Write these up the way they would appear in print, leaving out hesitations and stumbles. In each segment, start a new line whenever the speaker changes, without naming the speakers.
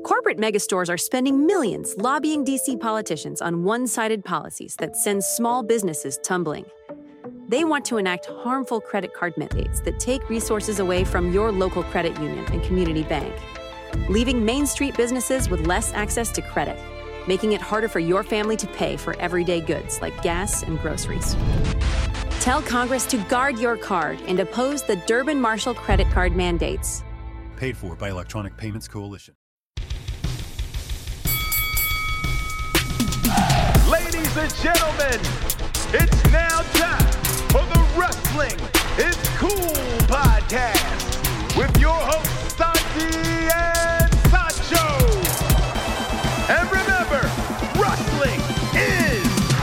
Corporate megastores are spending millions lobbying DC politicians on one-sided policies that send small businesses tumbling. They want to enact harmful credit card mandates that take resources away from your local credit union and community bank, leaving Main Street businesses with less access to credit, making it harder for your family to pay for everyday goods like gas and groceries. Tell Congress to guard your card and oppose the Durbin-Marshall credit card mandates.
Paid for by Electronic Payments Coalition.
Ladies and gentlemen, it's now time for the Wrestling is Cool podcast with your hosts, Santi and Sancho. And remember, wrestling is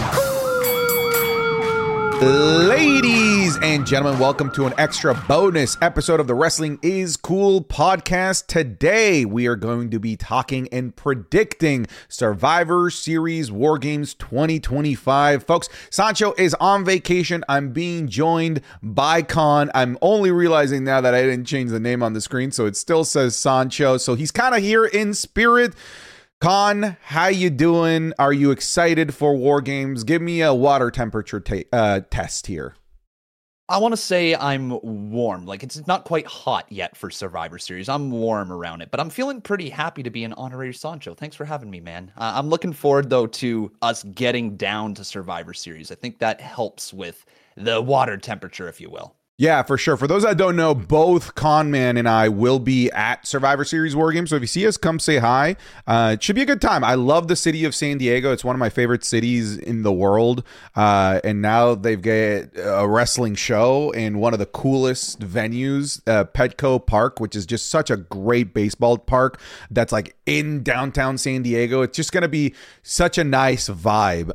cool!
Ladies and gentlemen, welcome to an extra bonus episode of the Wrestling is Cool podcast. Today, we are going to be talking and predicting Survivor Series War Games 2025. Folks, Sancho is on vacation. I'm being joined by Khan. I'm only realizing now that I didn't change the name on the screen, so it still says Sancho. So he's kind of here in spirit. Khan, how you doing? Are you excited for War Games? Give me a water temperature test here.
I want to say I'm warm. Like, it's not quite hot yet for Survivor Series. I'm warm around it, but I'm feeling pretty happy to be an honorary Sancho. Thanks for having me, man. I'm looking forward, though, to us getting down to Survivor Series. I think that helps with the water temperature, if you will.
Yeah, for sure. For those that don't know, both Conman and I will be at Survivor Series War Games. So if you see us, come say hi. It should be a good time. I love the city of San Diego. It's one of my favorite cities in the world. And now they've got a wrestling show in one of the coolest venues, Petco Park, which is just such a great baseball park that's like in downtown San Diego. It's just going to be such a nice vibe.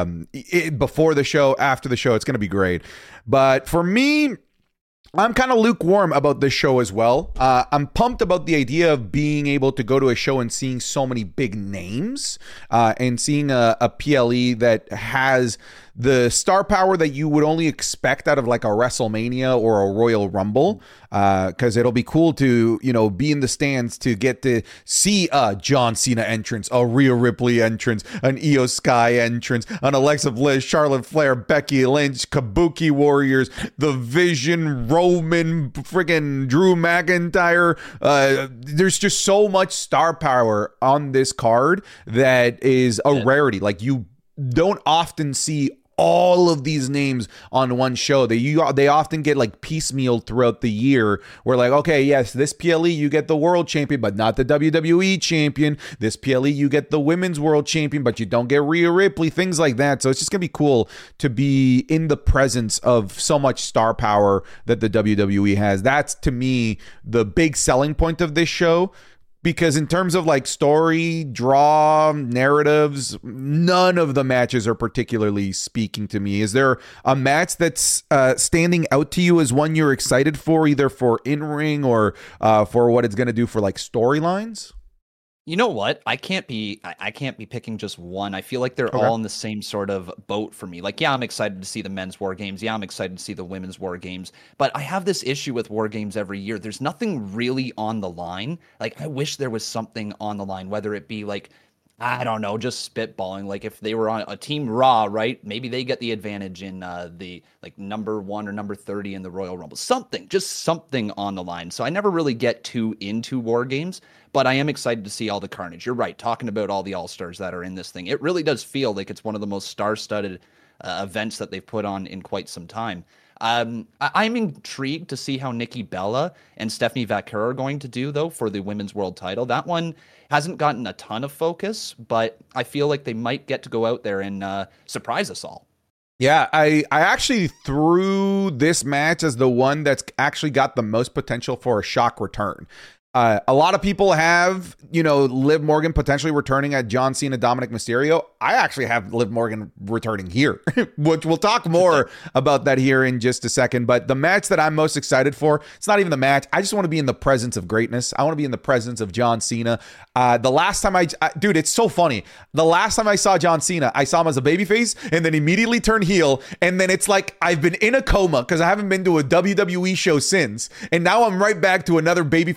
Before the show, after the show, it's going to be great. But for me, I'm kind of lukewarm about this show as well. I'm pumped about the idea of being able to go to a show and seeing so many big names and seeing a PLE that has the star power that you would only expect out of like a WrestleMania or a Royal Rumble, because it'll be cool to, you know, be in the stands to get to see a John Cena entrance, a Rhea Ripley entrance, an Io Sky entrance, an Alexa Bliss, Charlotte Flair, Becky Lynch, Kabuki Warriors, The Vision, Roman, friggin' Drew McIntyre. There's just so much star power on this card that is a rarity. Like, you don't often see all of these names on one show. They often get like piecemeal throughout the year, where like, okay, yes, this PLE you get the world champion but not the WWE champion. This PLE you get the women's world champion but you don't get Rhea Ripley, things like that. So it's just gonna be cool to be in the presence of so much star power that the WWE has. That's, to me, the big selling point of this show. Because in terms of like story, draw, narratives, none of the matches are particularly speaking to me. Is there a match that's standing out to you as one you're excited for, either for in-ring or for what it's going to do for like storylines?
You know what? I can't be picking just one. I feel like they're all in the same sort of boat for me. Like, yeah, I'm excited to see the men's War Games. Yeah, I'm excited to see the women's War Games. But I have this issue with War Games every year. There's nothing really on the line. Like, I wish there was something on the line, whether it be like, I don't know, just spitballing. Like, if they were on a Team Raw, right? Maybe they get the advantage in the like number 1 or number 30 in the Royal Rumble. Just something on the line. So I never really get too into War Games, but I am excited to see all the carnage. You're right, talking about all the All-Stars that are in this thing. It really does feel like it's one of the most star-studded events that they've put on in quite some time. I'm intrigued to see how Nikki Bella and Stephanie Vaquer are going to do, though, for the women's world title. That one hasn't gotten a ton of focus, but I feel like they might get to go out there and surprise us all.
Yeah, I actually threw this match as the one that's actually got the most potential for a shock return. A lot of people have, Liv Morgan potentially returning at John Cena, Dominic Mysterio. I actually have Liv Morgan returning here, which we'll talk more about that here in just a second. But the match that I'm most excited for, it's not even the match. I just want to be in the presence of greatness. I want to be in the presence of John Cena. The last time dude, it's so funny. The last time I saw John Cena, I saw him as a babyface and then immediately turned heel. And then it's like I've been in a coma because I haven't been to a WWE show since. And now I'm right back to another babyface John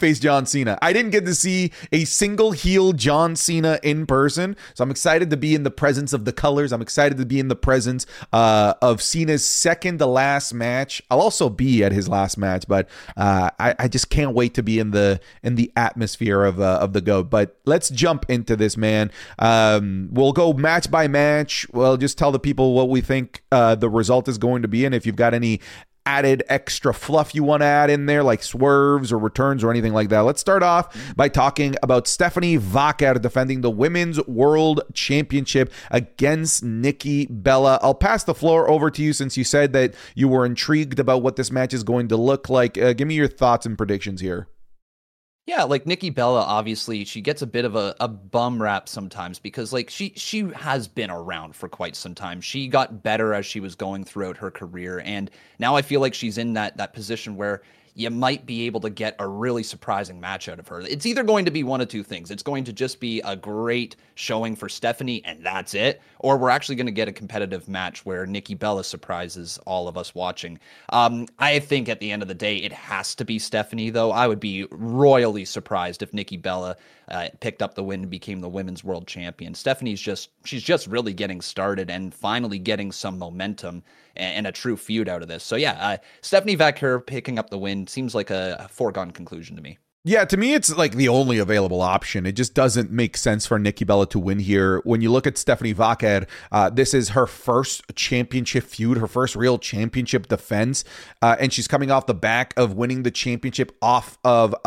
John Cena. I didn't get to see a single heel John Cena in person, so I'm excited to be in the presence of the colors. I'm excited to be in the presence of Cena's second to last match. I'll also be at his last match, but I just can't wait to be in the atmosphere of the GOAT. But let's jump into this, man. We'll go match by match. We'll just tell the people what we think the result is going to be, and if you've got any added extra fluff you want to add in there, like swerves or returns or anything like that. Let's start off by talking about Stephanie Vaquer defending the Women's World Championship against Nikki Bella. I'll pass the floor over to you since you said that you were intrigued about what this match is going to look like. Give me your thoughts and predictions here.
Yeah, like Nikki Bella, obviously, she gets a bit of a bum rap sometimes because like she has been around for quite some time. She got better as she was going throughout her career, and now I feel like she's in that position where you might be able to get a really surprising match out of her. It's either going to be one of two things. It's going to just be a great showing for Stephanie, and that's it, or we're actually going to get a competitive match where Nikki Bella surprises all of us watching. I think at the end of the day, it has to be Stephanie, though. I would be royally surprised if Nikki Bella picked up the win and became the Women's World Champion. She's just really getting started and finally getting some momentum and a true feud out of this. So yeah, Stephanie Vaquer picking up the win seems like a foregone conclusion to me.
Yeah, to me, it's like the only available option. It just doesn't make sense for Nikki Bella to win here. When you look at Stephanie Vaquer, this is her first championship feud, her first real championship defense, and she's coming off the back of winning the championship off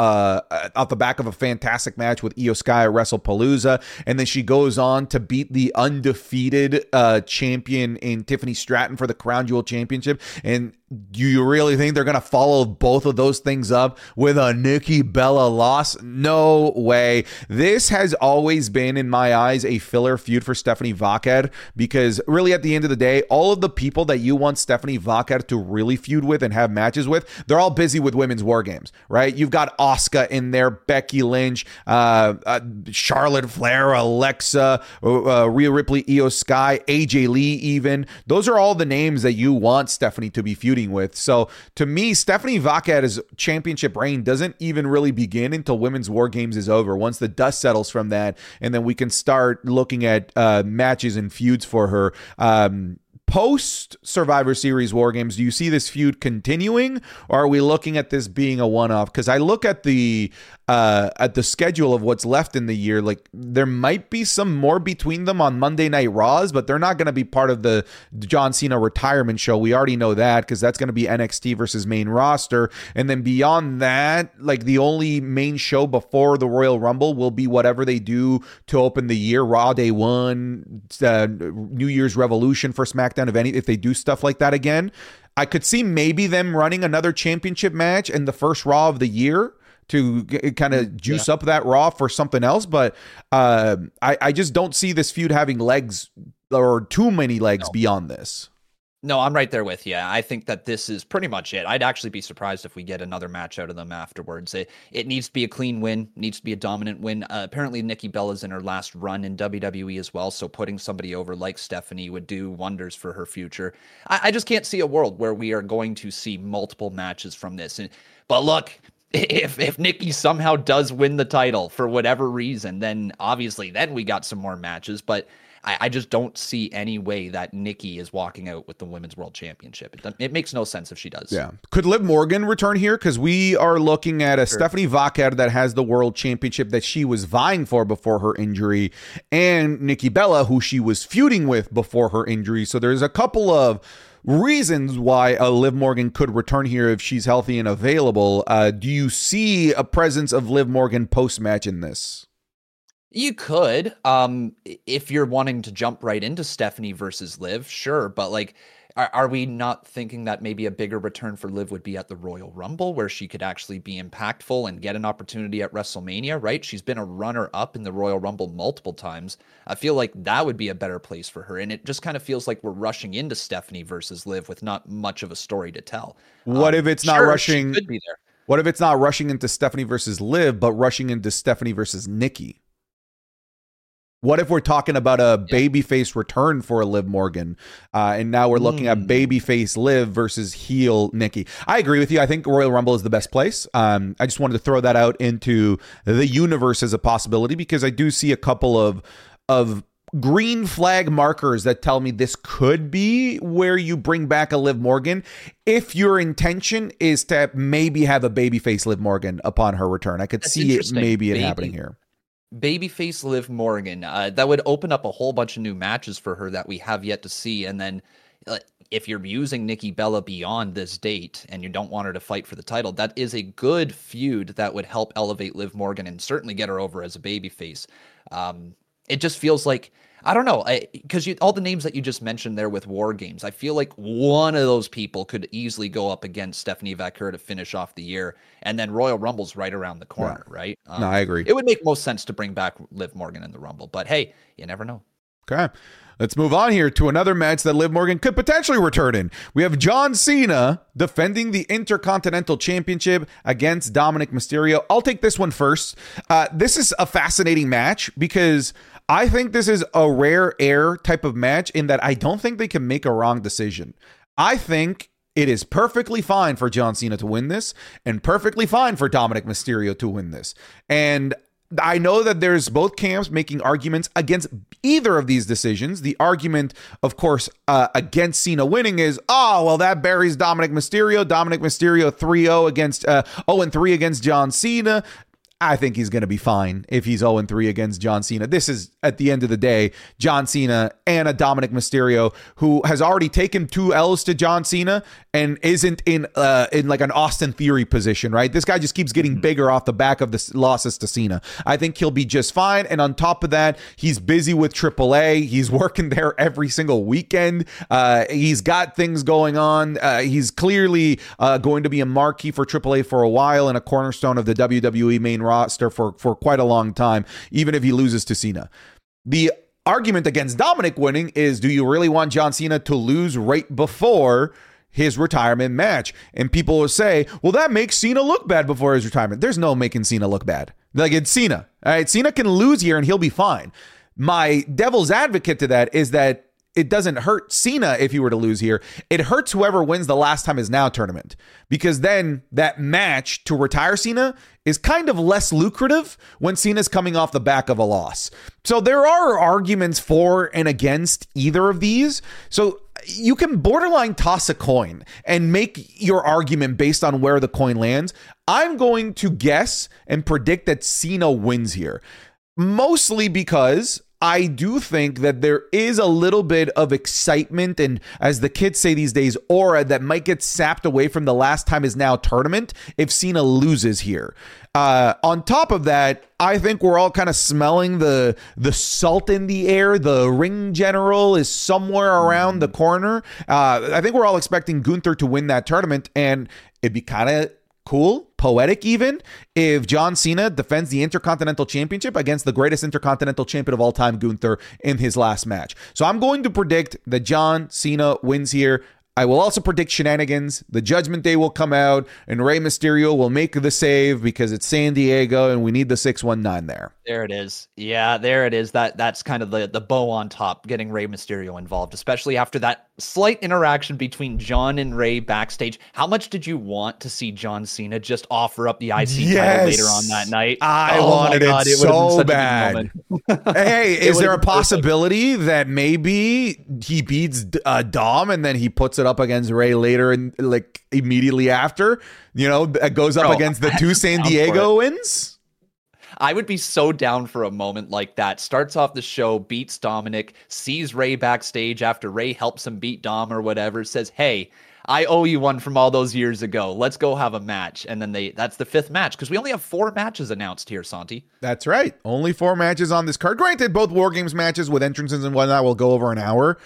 the back of a fantastic match with Io Sky at WrestlePalooza, and then she goes on to beat the undefeated champion in Tiffany Stratton for the Crown Jewel Championship. And do you really think they're going to follow both of those things up with a Nikki Bella loss? No way. This has always been, in my eyes, a filler feud for Stephanie Vaquer, because really at the end of the day, all of the people that you want Stephanie Vaquer to really feud with and have matches with, they're all busy with women's war games, right? You've got Asuka in there, Becky Lynch, Charlotte Flair, Alexa, Rhea Ripley, Io Sky, AJ Lee even. Those are all the names that you want Stephanie to be feuding with. So to me, Stephanie Vaquer's championship reign doesn't even really begin until Women's War Games is over. Once the dust settles from that, and then we can start looking at matches and feuds for her. Post Survivor Series War Games, do you see this feud continuing, or are we looking at this being a one-off? Because I look at the schedule of what's left in the year, like there might be some more between them on Monday Night Raws, but they're not going to be part of the John Cena retirement show. We already know that, because that's going to be NXT versus main roster. And then beyond that, like the only main show before the Royal Rumble will be whatever they do to open the year, Raw Day 1, New Year's Revolution for SmackDown, if they do stuff like that again. I could see maybe them running another championship match in the first Raw of the year to kind of juice up that Raw for something else. But I just don't see this feud having legs, or too many legs beyond this.
No, I'm right there with you. I think that this is pretty much it. I'd actually be surprised if we get another match out of them afterwards. It needs to be a clean win, needs to be a dominant win. Apparently, Nikki Bella's in her last run in WWE as well, so putting somebody over like Stephanie would do wonders for her future. I just can't see a world where we are going to see multiple matches from this. But look, if Nikki somehow does win the title for whatever reason, then obviously then we got some more matches. But I just don't see any way that Nikki is walking out with the Women's World Championship. It makes no sense if she does.
Yeah. Could Liv Morgan return here? Because we are looking at a Stephanie Vaquer that has the World Championship that she was vying for before her injury, and Nikki Bella, who she was feuding with before her injury. So there's a couple of reasons why Liv Morgan could return here if she's healthy and available. Do you see a presence of Liv Morgan post-match in this?
You could, if you're wanting to jump right into Stephanie versus Liv, sure. But like, are we not thinking that maybe a bigger return for Liv would be at the Royal Rumble, where she could actually be impactful and get an opportunity at WrestleMania, right? She's been a runner-up in the Royal Rumble multiple times. I feel like that would be a better place for her. And it just kind of feels like we're rushing into Stephanie versus Liv with not much of a story to tell.
What if it's not rushing?
She could be there.
What if it's not rushing into Stephanie versus Liv, but rushing into Stephanie versus Nikki? What if we're talking about a babyface return for Liv Morgan, and now we're looking at babyface Liv versus heel Nikki? I agree with you. I think Royal Rumble is the best place. I just wanted to throw that out into the universe as a possibility because I do see a couple of green flag markers that tell me this could be where you bring back a Liv Morgan if your intention is to maybe have a babyface Liv Morgan upon her return. I could see it happening here.
Babyface Liv Morgan, that would open up a whole bunch of new matches for her that we have yet to see. And then if you're using Nikki Bella beyond this date and you don't want her to fight for the title, that is a good feud that would help elevate Liv Morgan and certainly get her over as a babyface. It just feels like, I don't know, because all the names that you just mentioned there with War Games, I feel like one of those people could easily go up against Stephanie Vaquer to finish off the year, and then Royal Rumble's right around the corner, right?
No, I agree.
It would make most sense to bring back Liv Morgan in the Rumble, but hey, you never know.
Okay. Let's move on here to another match that Liv Morgan could potentially return in. We have John Cena defending the Intercontinental Championship against Dominic Mysterio. I'll take this one first. This is a fascinating match because I think this is a rare air type of match in that I don't think they can make a wrong decision. I think it is perfectly fine for John Cena to win this and perfectly fine for Dominic Mysterio to win this. And I know that there's both camps making arguments against either of these decisions. The argument, of course, against Cena winning is, oh, well, that buries Dominic Mysterio. Dominic Mysterio 3-0 against 0-3 against John Cena. I think he's going to be fine if he's 0-3 against John Cena. This is, at the end of the day, John Cena and a Dominic Mysterio who has already taken 2 L's to John Cena and isn't in like an Austin Theory position, right? This guy just keeps getting bigger off the back of the losses to Cena. I think he'll be just fine. And on top of that, he's busy with AAA. He's working there every single weekend. He's got things going on. He's clearly going to be a marquee for AAA for a while and a cornerstone of the WWE main roster for quite a long time, even if he loses to Cena. The argument against Dominic winning is, do you really want John Cena to lose right before his retirement match? And people will say, well, that makes Cena look bad before his retirement. There's no making Cena look bad. Like, it's Cena. All right, Cena can lose here and he'll be fine. My devil's advocate to that is that it doesn't hurt Cena if he were to lose here. It hurts whoever wins the Last Time Is Now tournament, because then that match to retire Cena is kind of less lucrative when Cena's coming off the back of a loss. So there are arguments for and against either of these. So you can borderline toss a coin and make your argument based on where the coin lands. I'm going to guess and predict that Cena wins here, mostly because I do think that there is a little bit of excitement and, as the kids say these days, aura that might get sapped away from the Last Time Is Now tournament if Cena loses here. On top of that, I think we're all kind of smelling the salt in the air. The ring general is somewhere around the corner. I think we're all expecting Gunther to win that tournament, and it'd be kind of cool, poetic even, if John Cena defends the Intercontinental Championship against the greatest Intercontinental Champion of all time, Gunther, in his last match. So I'm going to predict that John Cena wins here. I will also predict shenanigans. The Judgment Day will come out and Rey Mysterio will make the save because it's San Diego and we need the 619 there.
There it is. Yeah, there it is. That's kind of the bow on top, getting Rey Mysterio involved, especially after that slight interaction between John and Rey backstage. How much did you want to see John Cena just offer up the IC title later on that night?
I wanted it so bad. Hey, is there a possibility that maybe he beats Dom and then he puts it up against Rey later and like immediately after, it goes up against the 2 San Diego wins?
I would be so down for a moment like that. Starts off the show, beats Dominic, sees Rey backstage after Rey helps him beat Dom or whatever, says, hey, I owe you one from all those years ago. Let's go have a match. And then that's the 5th match, because we only have 4 matches announced here, Santi.
That's right. Only 4 matches on this card. Granted, both War Games matches with entrances and whatnot will go over an hour.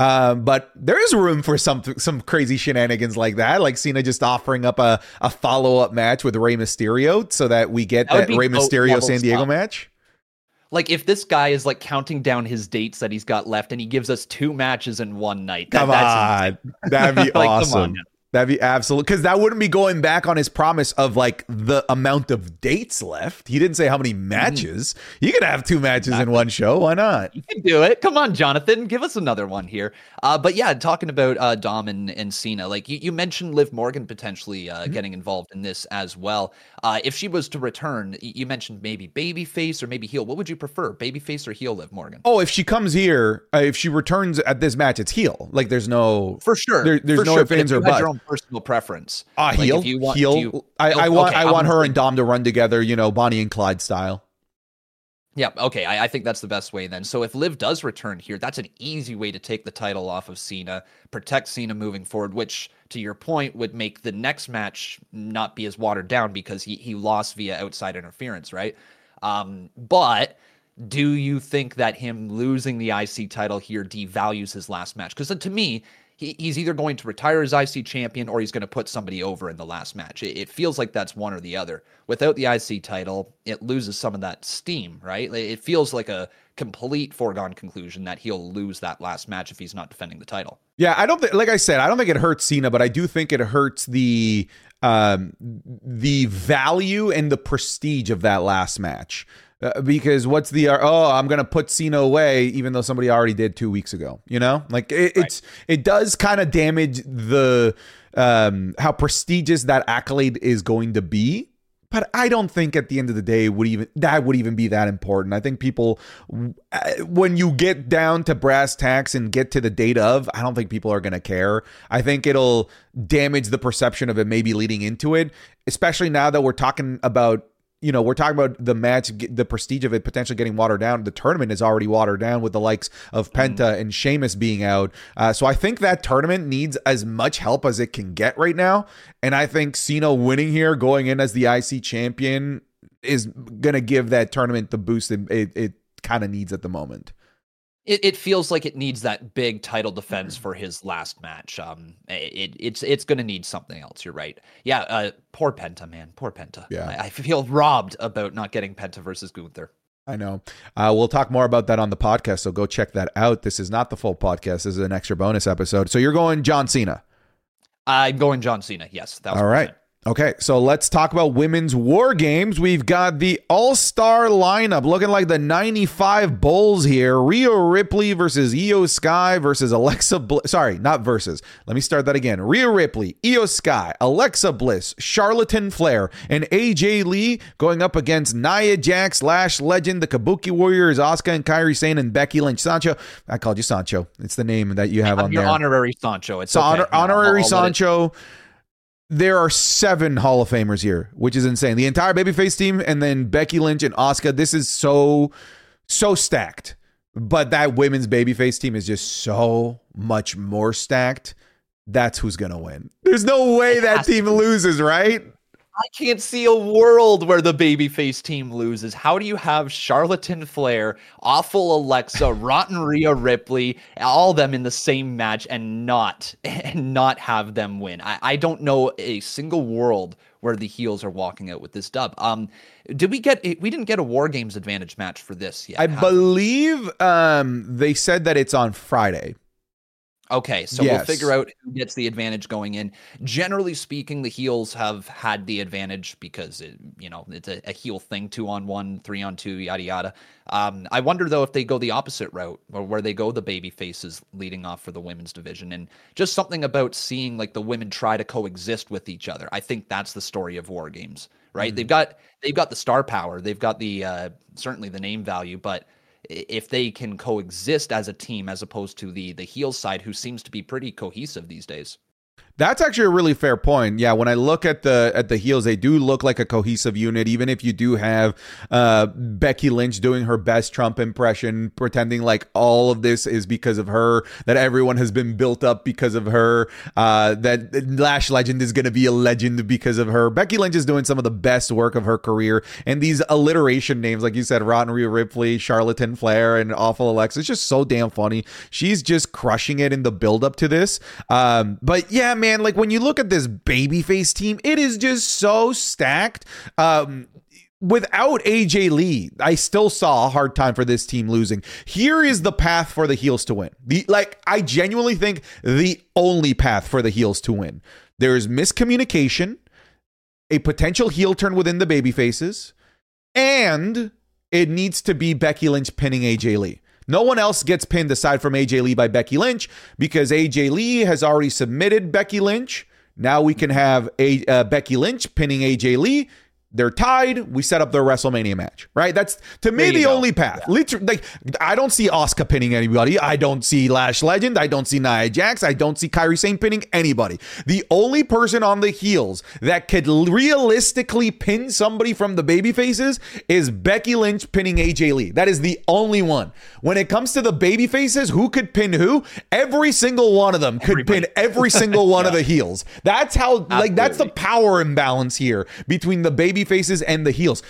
But there is room for some crazy shenanigans like that, like Cena just offering up a follow-up match with Rey Mysterio so that we get that Rey Mysterio San Diego match.
Like, if this guy is like counting down his dates that he's got left and he gives us 2 matches in one night.
That'd be awesome. That'd be absolute, because that wouldn't be going back on his promise of like the amount of dates left. He didn't say how many matches. You could have 2 matches in one show. Why not?
You can do it. Come on, Jonathan, give us another one here. But yeah, talking about Dom and Cena, like you mentioned Liv Morgan potentially getting involved in this as well. If she was to return, you mentioned maybe babyface or maybe heel. What would you prefer, babyface or heel, Liv Morgan?
Oh, if she comes here, if she returns at this match, it's heel. Like there's no,
for sure.
There's no ifs, ands, or buts.
Your own personal preference.
Heel.
If you want,
heel. I want her and Dom to run together, Bonnie and Clyde style.
Yeah, okay. I think that's the best way then. So if Liv does return here, that's an easy way to take the title off of Cena, protect Cena moving forward, which, to your point, would make the next match not be as watered down because he lost via outside interference, right? But do you think that him losing the IC title here devalues his last match? Because to me, he's either going to retire as IC champion or he's going to put somebody over in the last match. It feels like that's one or the other. Without the IC title, it loses some of that steam, right? It feels like a complete foregone conclusion that he'll lose that last match if he's not defending the title.
Yeah, I don't think, like I said, I don't think it hurts Cena, but I do think it hurts the value and the prestige of that last match. Because what's the I'm gonna put Cena away even though somebody already did 2 weeks ago, like it does kind of damage the how prestigious that accolade is going to be. But I don't think at the end of the day would even be that important. I think people, when you get down to brass tacks and get to the date of, I don't think people are going to care. I think it'll damage the perception of it maybe leading into it, especially now that we're talking about the match, the prestige of it potentially getting watered down. The tournament is already watered down with the likes of Penta and Sheamus being out. So I think that tournament needs as much help as it can get right now. And I think Cena winning here, going in as the IC champion, is going to give that tournament the boost it kind of needs at the moment.
It feels like it needs that big title defense for his last match. It's going to need something else. You're right. Yeah. Poor Penta, man. Poor Penta.
Yeah.
I feel robbed about not getting Penta versus Gunther.
I know. We'll talk more about that on the podcast, so go check that out. This is not the full podcast. This is an extra bonus episode. So you're going John Cena.
I'm going John Cena. Yes. That was
all right. Okay, so let's talk about women's war games. We've got the all-star lineup looking like the 95 Bulls here. Rhea Ripley versus Io Sky versus Alexa Bliss. Sorry, not versus. Let me start that again. Rhea Ripley, Io Sky, Alexa Bliss, Charlatan Flair, and AJ Lee going up against Nia Jax, Lash Legend, the Kabuki Warriors, Asuka and Kairi Sane, and Becky Lynch. Sancho. I called you Sancho. It's the name that you have on there.
Honorary Sancho. It's
so
okay.
Honorary Sancho. There are 7 Hall of Famers here, which is insane. The entire babyface team, and then Becky Lynch and Asuka. This is so stacked. But that women's babyface team is just so much more stacked. That's who's going to win. There's no way that team loses, right?
I can't see a world where the babyface team loses. How do you have Charlatan Flair, awful Alexa, rotten Rhea Ripley, all of them in the same match and not have them win? I don't know a single world where the heels are walking out with this dub. We didn't get a War Games advantage match for this yet.
I believe they said that it's on Friday.
Okay, so We'll figure out who gets the advantage going in. Generally speaking, the heels have had the advantage because it's a heel thing, 2-on-1, 3-on-2, yada yada. I wonder though if they go the opposite route, or where they go the baby faces leading off for the women's division, and just something about seeing like the women try to coexist with each other. I think that's the story of War Games, right? Mm-hmm. They've got the star power, they've got the certainly the name value, but if they can coexist as a team as opposed to the heel side, who seems to be pretty cohesive these days.
That's actually a really fair point. Yeah, when I look at the heels, they do look like a cohesive unit, even if you do have Becky Lynch doing her best Trump impression, pretending like all of this is because of her, that everyone has been built up because of her, that Lash Legend is going to be a legend because of her. Becky Lynch is doing some of the best work of her career, and these alliteration names, like you said, Rotten Rhea Ripley, Charlatan Flair, and Awful Alexa, it's just so damn funny. She's just crushing it in the build up to this. But yeah, man, like when you look at this babyface team, it is just so stacked. Without AJ Lee, I still saw a hard time for this team losing. Here is the path for the heels to win. I genuinely think the only path for the heels to win. there is miscommunication, a potential heel turn within the baby faces, and it needs to be Becky Lynch pinning AJ Lee. No one else gets pinned aside from AJ Lee by Becky Lynch because AJ Lee has already submitted Becky Lynch. Now we can have Becky Lynch pinning AJ Lee. They're tied. We set up their WrestleMania match, right? That's, to me, the only path. Yeah. Literally, like, I don't see Asuka pinning anybody. I don't see Lash Legend. I don't see Nia Jax. I don't see Kairi Sane pinning anybody. The only person on the heels that could realistically pin somebody from the baby faces is Becky Lynch pinning AJ Lee. That is the only one. When it comes to the baby faces, who could pin who? Every single one of them could pin every single one of the heels. That's how, like, that's the power imbalance here between the baby faces and the heels.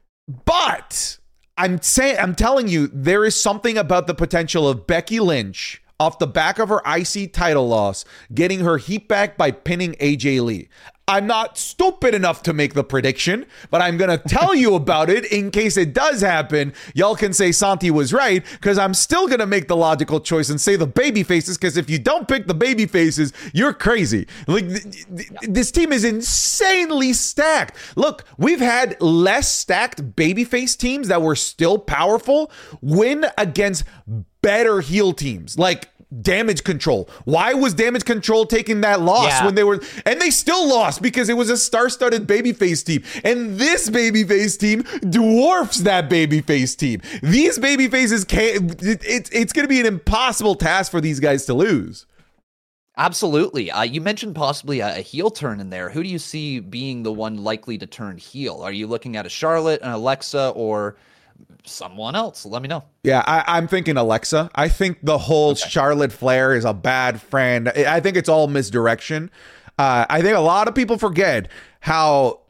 But I'm telling you, there is something about the potential of Becky Lynch off the back of her IC title loss getting her heat back by pinning AJ Lee. I'm not stupid enough to make the prediction, but I'm going to tell you about it in case it does happen. Y'all can say Santi was right, because I'm still going to make the logical choice and say the baby faces, because if you don't pick the baby faces, you're crazy. Like, this team is insanely stacked. Look, we've had less stacked babyface teams that were still powerful win against better heel teams, like Damage Control. Why was Damage Control taking that loss when they were, and they still lost because it was a star-studded babyface team, and this babyface team dwarfs that babyface team. These babyfaces can't, it's going to be an impossible task for these guys to lose.
Absolutely. You mentioned possibly a heel turn in there. Who do you see being the one likely to turn heel? Are you looking at a Charlotte, an Alexa, or someone else? Let me know.
Yeah, I'm thinking Alexa. I think the whole Charlotte Flair is a bad friend. I think it's all misdirection. I think a lot of people forget how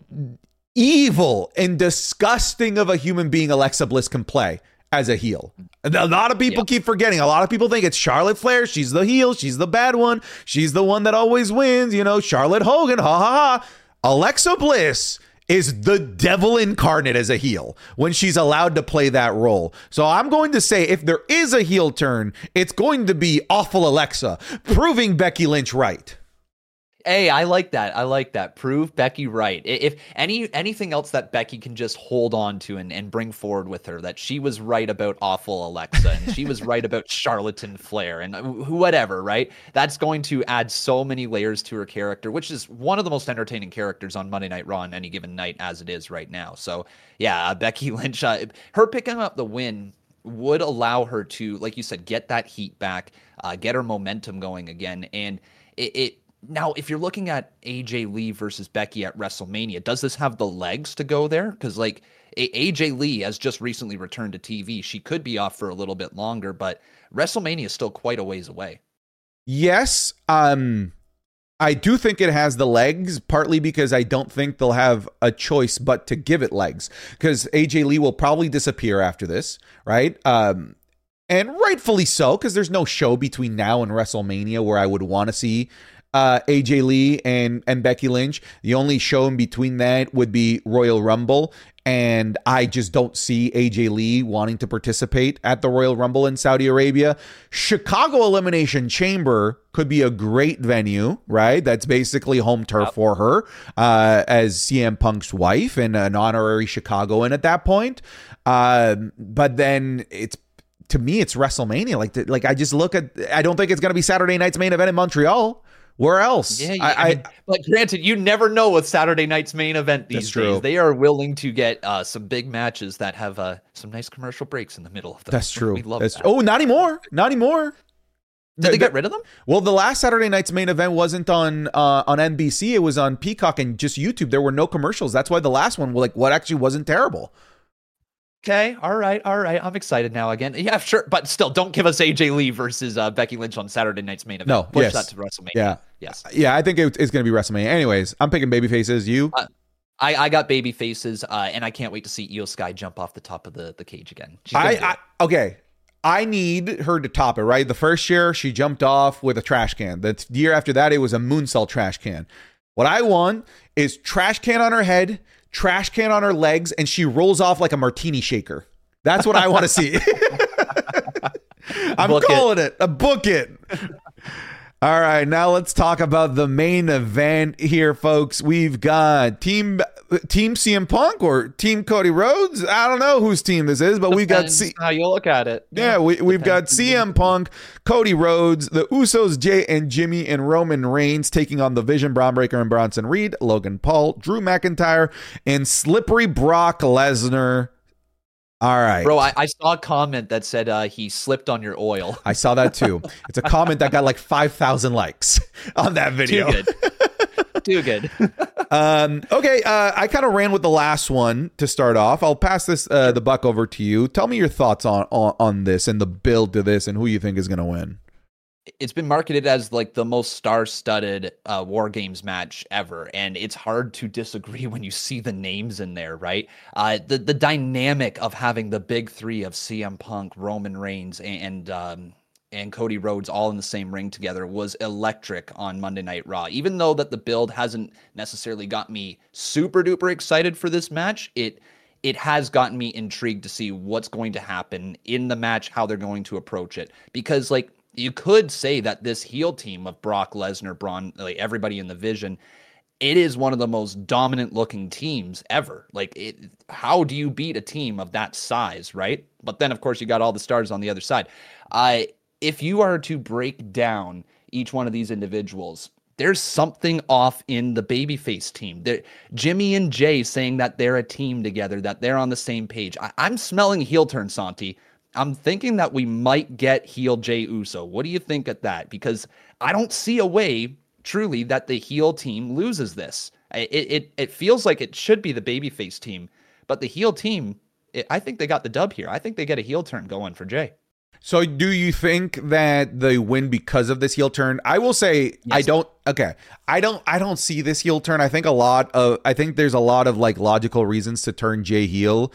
evil and disgusting of a human being Alexa Bliss can play as a heel. A lot of people keep forgetting. A lot of people think it's Charlotte Flair. She's the heel. She's the bad one. She's the one that always wins. You know, Charlotte Hogan. Ha ha ha. Alexa Bliss is the devil incarnate as a heel when she's allowed to play that role. So I'm going to say if there is a heel turn, it's going to be awful Alexa, proving Becky Lynch right.
Hey, I like that. I like that. Prove Becky right. If anything else that Becky can just hold on to and bring forward with her, that she was right about awful Alexa and she was right about charlatan Flair and whatever, right? That's going to add so many layers to her character, which is one of the most entertaining characters on Monday Night Raw on any given night as it is right now. So yeah, Becky Lynch, her picking up the win would allow her to, like you said, get that heat back, get her momentum going again. And now, if you're looking at AJ Lee versus Becky at WrestleMania, does this have the legs to go there? Because, like, AJ Lee has just recently returned to TV. She could be off for a little bit longer, but WrestleMania is still quite a ways away.
Yes, I do think it has the legs, partly because I don't think they'll have a choice but to give it legs. Because AJ Lee will probably disappear after this, right? And rightfully so, because there's no show between now and WrestleMania where I would want to see AJ Lee and Becky Lynch. The only show in between that would be Royal Rumble, and I just don't see AJ Lee wanting to participate at the Royal Rumble in Saudi Arabia. Chicago Elimination Chamber could be a great venue, right? That's basically home turf for her as CM Punk's wife and an honorary Chicagoan at that point. But then to me, it's WrestleMania. Like I just look at, I don't think it's going to be Saturday night's main event in Montreal. Where else?
Yeah, I mean, but granted, you never know with Saturday night's main event these days. They are willing to get some big matches that have some nice commercial breaks in the middle of them.
That's true.
We love that.
Oh, not anymore. Not anymore.
Did they get rid of them?
Well, the last Saturday night's main event wasn't on NBC. It was on Peacock and just YouTube. There were no commercials. That's why the last one, what actually wasn't terrible.
Okay, all right. I'm excited now again. Yeah, sure, but still, don't give us AJ Lee versus Becky Lynch on Saturday night's main event.
No,
push that to WrestleMania.
Yeah,
yes,
yeah. I think it's going to be WrestleMania. Anyways, I'm picking baby faces. You?
I got baby faces, and I can't wait to see Io Sky jump off the top of the cage again.
Okay. I need her to top it, right? The first year, she jumped off with a trash can. The year after that, it was a moonsault trash can. What I want is trash can on her head, trash can on her legs, and she rolls off like a martini shaker. That's what I want to see. I'm calling it. Book it. All right, now let's talk about the main event here, folks. We've got Team CM Punk or Team Cody Rhodes. I don't know whose team this is, but we've got
how you look at it.
Yeah, we've got CM Punk, Cody Rhodes, the Usos, Jay and Jimmy, and Roman Reigns taking on the Vision, Braun Breaker and Bronson Reed, Logan Paul, Drew McIntyre, and Slippery Brock Lesnar. All right.
Bro, I saw a comment that said he slipped on your oil.
I saw that too. It's a comment that got like 5,000 likes on that video.
Too good.
Okay, I kind of ran with the last one to start off. I'll pass the buck over to you. Tell me your thoughts on this and the build to this and who you think is going to win.
It's been marketed as like the most star-studded War Games match ever, and it's hard to disagree when you see the names in there, right? The dynamic of having the big three of CM Punk, Roman Reigns, and Cody Rhodes all in the same ring together was electric on Monday Night Raw. Even though that the build hasn't necessarily got me super duper excited for this match, it has gotten me intrigued to see what's going to happen in the match, how they're going to approach it, because like, you could say that this heel team of Brock Lesnar, Braun, like everybody in the Vision, it is one of the most dominant looking teams ever. Like, how do you beat a team of that size, right? But then, of course, you got all the stars on the other side. If you are to break down each one of these individuals, there's something off in the babyface team. Jimmy and Jay saying that they're a team together, that they're on the same page. I'm smelling heel turn, Santi. I'm thinking that we might get heel Jey Uso. What do you think of that? Because I don't see a way, truly, that the heel team loses this. It feels like it should be the babyface team, but the heel team, I think they got the dub here. I think they get a heel turn going for Jay.
So do you think that they win because of this heel turn? I will say yes. I don't see this heel turn. I think there's a lot of like logical reasons to turn Jay heel.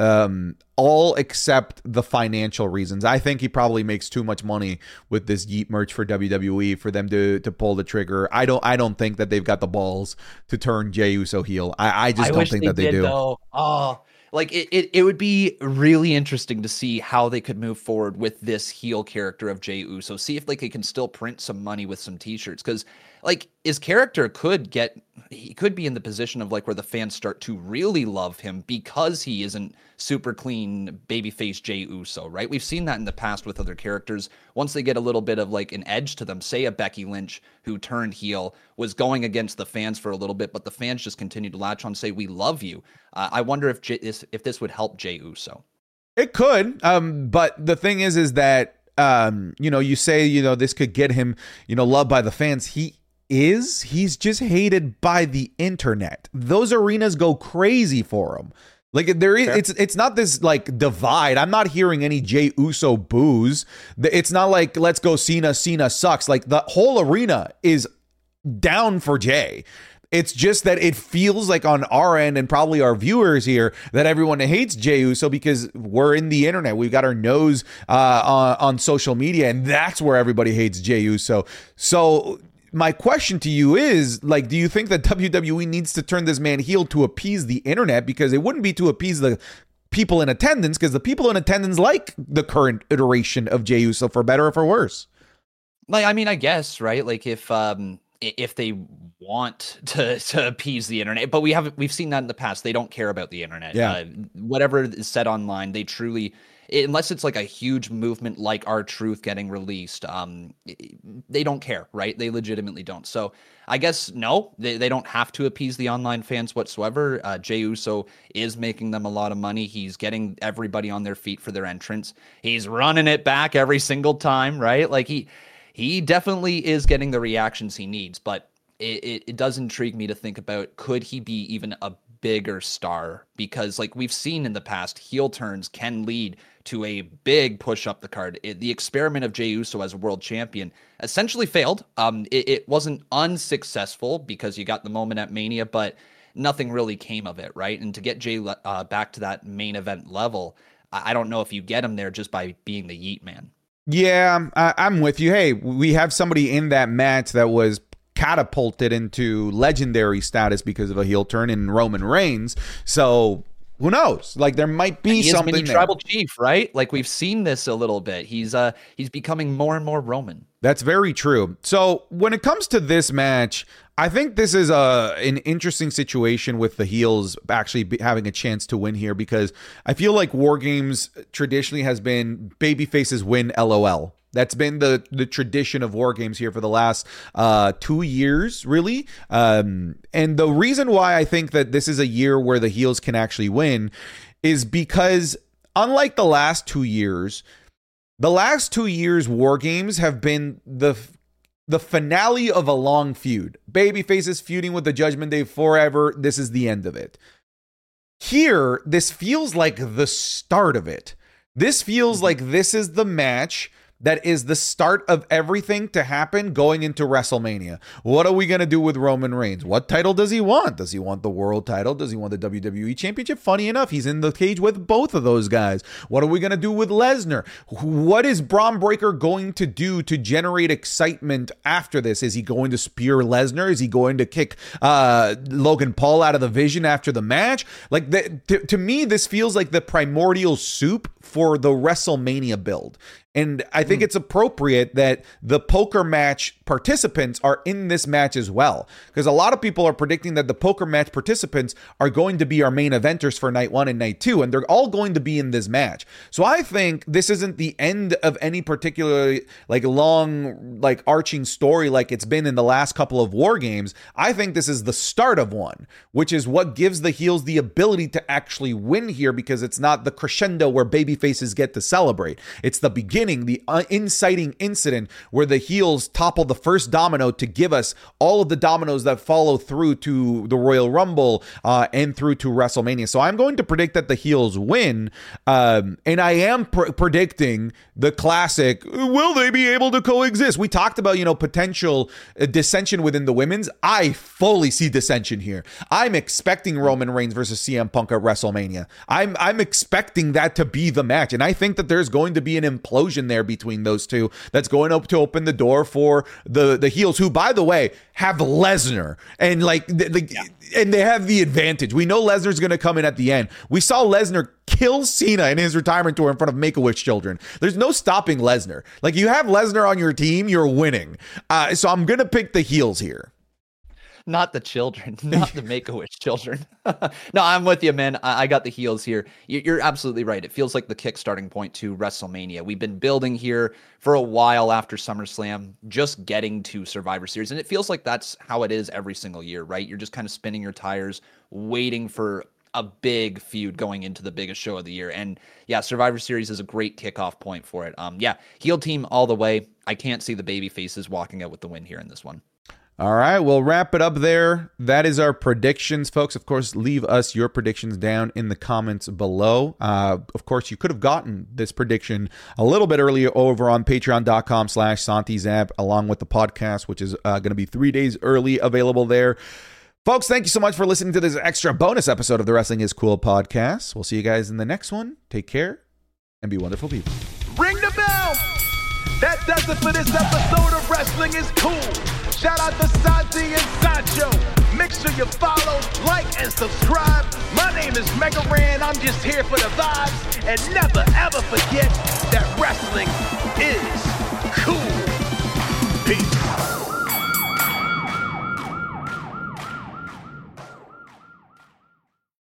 All except the financial reasons. I think he probably makes too much money with this Yeet merch for WWE for them to pull the trigger. I don't think that they've got the balls to turn Jey Uso heel. I just don't think that they do.
Though. Oh, like it would be really interesting to see how they could move forward with this heel character of Jey Uso. See if like they can still print some money with some t-shirts, because like his character could be in the position of like where the fans start to really love him because he isn't super clean babyface Jey Uso, right? We've seen that in the past with other characters. Once they get a little bit of like an edge to them, say a Becky Lynch who turned heel was going against the fans for a little bit, but the fans just continued to latch on and say, we love you. I wonder if this would help Jey Uso.
It could, but the thing is that, you say, this could get him, loved by the fans. He's just hated by the internet. Those arenas go crazy for him. Like it's not this like divide. I'm not hearing any Jey Uso boos. It's not like let's go Cena sucks. Like the whole arena is down for Jay. It's just that it feels like on our end and probably our viewers here that everyone hates Jey Uso because we're in the internet. We've got our nose on social media, and that's where everybody hates Jey Uso. So my question to you is, like, do you think that WWE needs to turn this man heel to appease the internet? Because it wouldn't be to appease the people in attendance, because the people in attendance like the current iteration of Jey Uso, for better or for worse.
Like, I mean, I guess, right? Like if they want to appease the internet, but we've seen that in the past. They don't care about the internet.
Yeah.
Whatever is said online, they truly, unless it's like a huge movement like R-Truth getting released, they don't care, right? They legitimately don't. So I guess no, they don't have to appease the online fans whatsoever. Jey Uso is making them a lot of money. He's getting everybody on their feet for their entrance. He's running it back every single time, right? Like he definitely is getting the reactions he needs, but it does intrigue me to think about, could he be even a bigger star? Because like we've seen in the past, heel turns can lead to a big push up the card. The experiment of Jey Uso as a world champion essentially failed. It wasn't unsuccessful because you got the moment at Mania, but nothing really came of it, right? And to get Jey back to that main event level, I don't know if you get him there just by being the Yeet Man.
Yeah, I'm with you. Hey, we have somebody in that match that was catapulted into legendary status because of a heel turn in Roman Reigns. So Who knows? Like there might be something
mini
there.
Tribal Chief, right? Like we've seen this a little bit. He's becoming more and more Roman.
That's very true. So when it comes to this match, I think this is an interesting situation with the heels actually having a chance to win here, because I feel like War Games traditionally has been babyfaces win LOL. That's been the tradition of War Games here for the last 2 years, really. And the reason why I think that this is a year where the heels can actually win is because, unlike the last 2 years, War Games have been the finale of a long feud. Babyfaces feuding with the Judgment Day forever. This is the end of it. Here, this feels like the start of it. This feels like this is the match that is the start of everything to happen going into WrestleMania. What are we going to do with Roman Reigns? What title does he want? Does he want the world title? Does he want the WWE Championship? Funny enough, he's in the cage with both of those guys. What are we going to do with Lesnar? What is Braun Breaker going to do to generate excitement after this? Is he going to spear Lesnar? Is he going to kick Logan Paul out of the Vision after the match? Like, to me, this feels like the primordial soup for the WrestleMania build. And I think it's appropriate that the poker match participants are in this match as well, because a lot of people are predicting that the poker match participants are going to be our main eventers for night 1 and night 2, and they're all going to be in this match. So I think this isn't the end of any particular like long, like arching story like it's been in the last couple of War Games. I think this is the start of one, which is what gives the heels the ability to actually win here, because it's not the crescendo where babyfaces get to celebrate. It's the beginning, the inciting incident where the heels topple the first domino to give us all of the dominoes that follow through to the Royal Rumble and through to WrestleMania. So I'm going to predict that the heels win, and I am predicting the classic, will they be able to coexist? We talked about, potential dissension within the women's. I fully see dissension here. I'm expecting Roman Reigns versus CM Punk at WrestleMania. I'm expecting that to be the match, and I think that there's going to be an implosion there between those two that's going to open the door for the heels, who, by the way, have Lesnar, and and they have the advantage. We know Lesnar's going to come in at the end. We saw Lesnar kill Cena in his retirement tour in front of Make-A-Wish children. There's no stopping Lesnar. Like, you have Lesnar on your team, you're winning. So I'm going to pick the heels here.
Not the children, not the Make-A-Wish children. No, I'm with you, man. I got the heels here. You're absolutely right. It feels like the kick-starting point to WrestleMania. We've been building here for a while after SummerSlam, just getting to Survivor Series. And it feels like that's how it is every single year, right? You're just kind of spinning your tires, waiting for a big feud going into the biggest show of the year. And yeah, Survivor Series is a great kickoff point for it. Heel team all the way. I can't see the baby faces walking out with the win here in this one.
All right, we'll wrap it up there. That is our predictions, folks. Of course, leave us your predictions down in the comments below. Of course, you could have gotten this prediction a little bit earlier over on patreon.com/SantiZap, along with the podcast, which is going to be 3 days early available there. Folks, thank you so much for listening to this extra bonus episode of the Wrestling is Cool podcast. We'll see you guys in the next one. Take care and be wonderful people.
Ring the bell! That does it for this episode of Wrestling is Cool. Shout out to Santi and Sancho. Make sure you follow, like, and subscribe. My name is Mega Ran. I'm just here for the vibes. And never, ever forget that wrestling is cool. Peace.